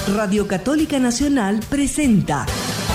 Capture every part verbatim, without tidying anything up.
Radio Católica Nacional presenta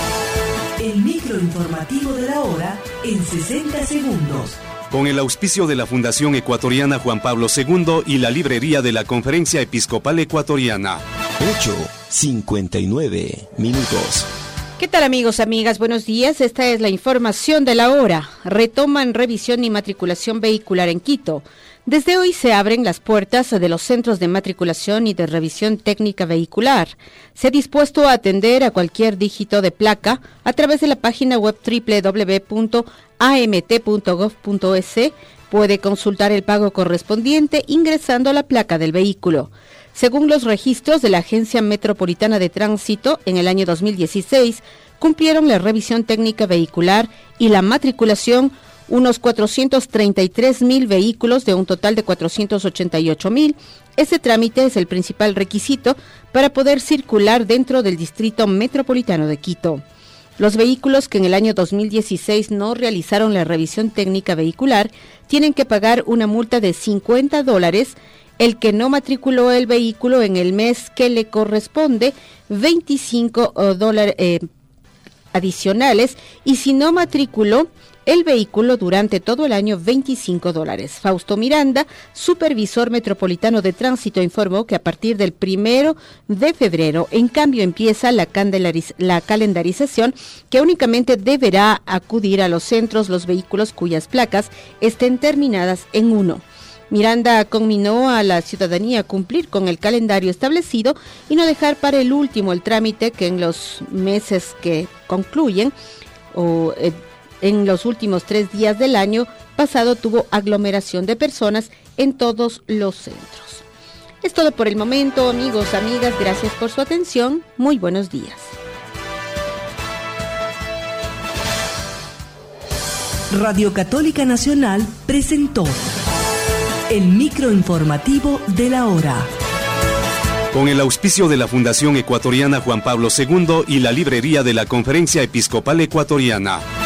el microinformativo de la hora en sesenta segundos. Con el auspicio de la Fundación Ecuatoriana Juan Pablo segundo y la librería de la Conferencia Episcopal Ecuatoriana. ocho cincuenta y nueve minutos. ¿Qué tal, amigos, amigas? Buenos días. Esta es la información de la hora. Retoman revisión y matriculación vehicular en Quito. Desde hoy se abren las puertas de los centros de matriculación y de revisión técnica vehicular. Se ha dispuesto a atender a cualquier dígito de placa a través de la página web doble u doble u doble u punto a m t punto gov punto e s. Puede consultar el pago correspondiente ingresando a la placa del vehículo. Según los registros de la Agencia Metropolitana de Tránsito, en el año dos mil dieciséis cumplieron la revisión técnica vehicular y la matriculación unos cuatrocientos treinta y tres mil vehículos de un total de cuatrocientos ochenta y ocho mil. Este trámite es el principal requisito para poder circular dentro del Distrito Metropolitano de Quito. Los vehículos que en el año dos mil dieciséis no realizaron la revisión técnica vehicular tienen que pagar una multa de cincuenta dólares. El que no matriculó el vehículo en el mes que le corresponde, veinticinco dólares eh, adicionales, y si no matriculó el vehículo durante todo el año, veinticinco dólares. Fausto Miranda, supervisor metropolitano de tránsito, informó que a partir del primero de febrero, en cambio, empieza la, candeliz- la calendarización, que únicamente deberá acudir a los centros los vehículos cuyas placas estén terminadas en uno. Miranda conminó a la ciudadanía a cumplir con el calendario establecido y no dejar para el último el trámite que en los meses que concluyen o eh, en los últimos tres días del año pasado tuvo aglomeración de personas en todos los centros. Es todo por el momento, amigos, amigas. Gracias por su atención. Muy buenos días. Radio Católica Nacional presentó el microinformativo de la hora. Con el auspicio de la Fundación Ecuatoriana Juan Pablo segundo y la librería de la Conferencia Episcopal Ecuatoriana.